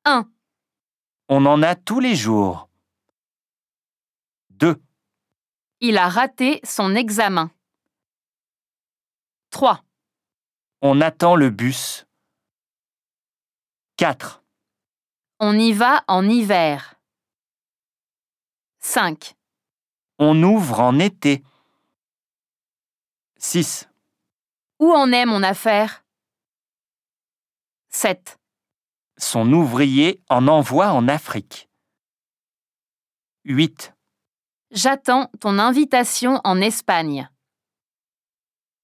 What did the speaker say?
1, On en a tous les jours. 2, il a raté son examen. 3, On attend le bus. 4, on y va en hiver. 5, On ouvre en été. 6, où en est mon affaire? 7, Son ouvrier en envoie en Afrique. 8, j'attends ton invitation en Espagne.